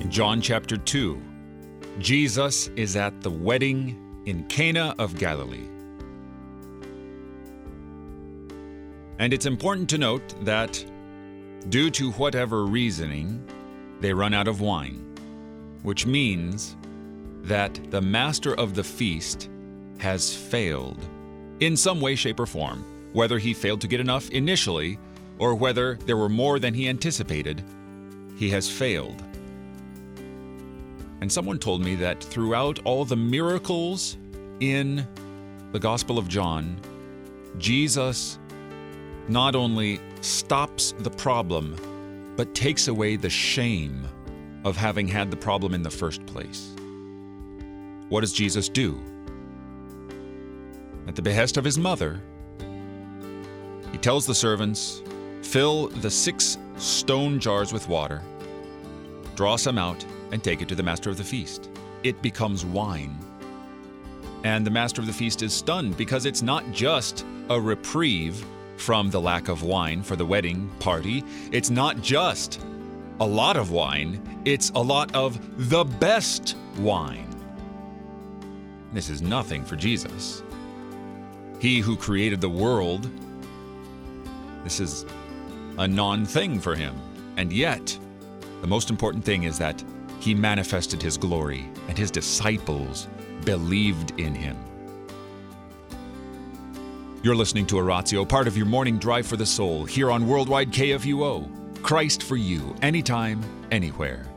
John chapter 2. Jesus is at the wedding in Cana of Galilee. And it's important to note that, due to whatever reasoning, they run out of wine, which means that the master of the feast has failed in some way, shape, or form. Whether he failed to get enough initially or whether there were more than he anticipated, he has failed. And someone told me that throughout all the miracles in the Gospel of John, Jesus not only stops the problem, but takes away the shame of having had the problem in the first place. What does Jesus do? At the behest of his mother, he tells the servants, fill the 6 stone jars with water, draw some out, and take it to the master of the feast. It becomes wine. And the master of the feast is stunned because it's not just a reprieve from the lack of wine for the wedding party. It's not just a lot of wine, it's a lot of the best wine. This is nothing for Jesus. He who created the world, this is a non-thing for him. And yet, the most important thing is that he manifested his glory, and his disciples believed in him. You're listening to Oratio, part of your morning drive for the soul, here on Worldwide KFUO. Christ for you, anytime, anywhere.